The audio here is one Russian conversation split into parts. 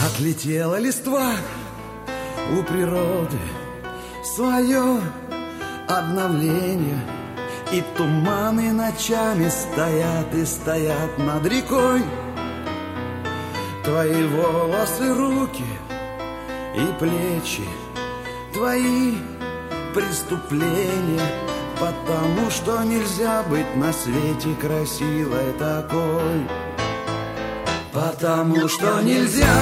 Отлетела листва у природы, свое обновление. И туманы ночами стоят и стоят над рекой. Твои волосы, руки и плечи, твои преступления. Потому что нельзя быть на свете красивой такой. Потому что нельзя,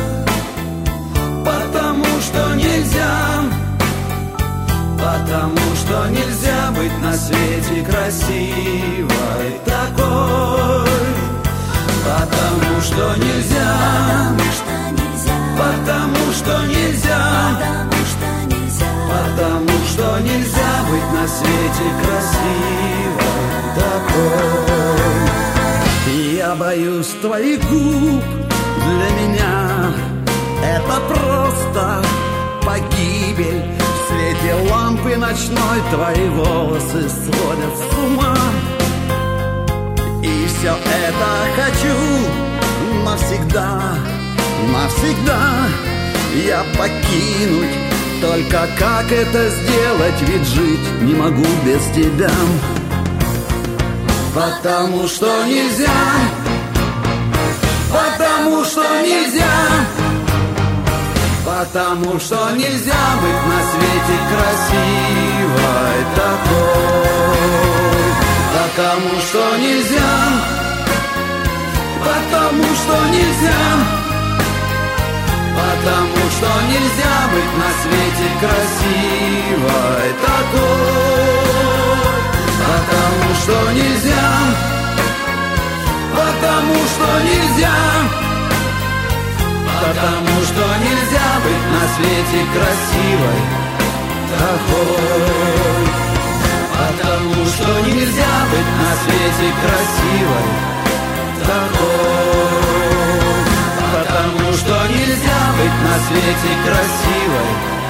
потому что нельзя, потому что нельзя быть на свете красивой такой. Потому что нельзя, потому что нельзя, потому что нельзя быть на свете красивой такой. Я боюсь твоих губ, для меня это просто погибель. В свете лампы ночной твои волосы сводят с ума. И все это хочу навсегда, навсегда я покинуть. Только как это сделать, ведь жить не могу без тебя. Потому что нельзя, потому что нельзя, потому что нельзя быть на свете красивой такой. Потому что нельзя, потому что нельзя, потому что нельзя быть на свете красивой такой. Потому что нельзя, потому что нельзя, потому что нельзя быть на свете красивой такой. Потому что нельзя быть на свете красивой такой. Потому что нельзя быть на свете красивой